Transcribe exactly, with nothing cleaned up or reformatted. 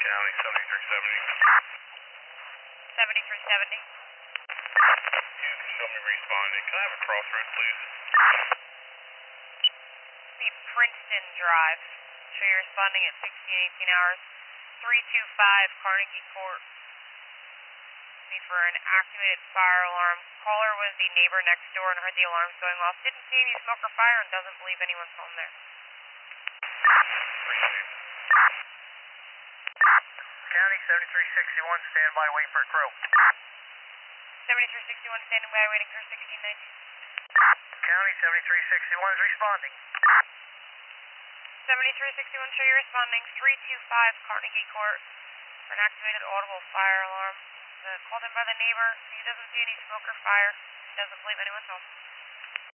County, seventy-three seventy. seventy-three seventy. You can show me responding. Can I have a crossroad, please? Be Princeton Drive. Show you responding at sixteen eighteen hours. three two five Carnegie Court. Need for an activated fire alarm. Caller was the neighbor next door and heard the alarms going off. Didn't see any smoke or fire and doesn't believe anyone's home there. County seventy-three sixty-one, standby, waiting for a crew. seventy-three sixty-one, standing by, waiting for sixteen nineteen. County seventy-three sixty-one is responding. seventy-three sixty-one, show you responding. three two five Carnegie Court for an activated audible fire alarm. Uh, called in by the neighbor. He doesn't see any smoke or fire. He doesn't believe anyone's home.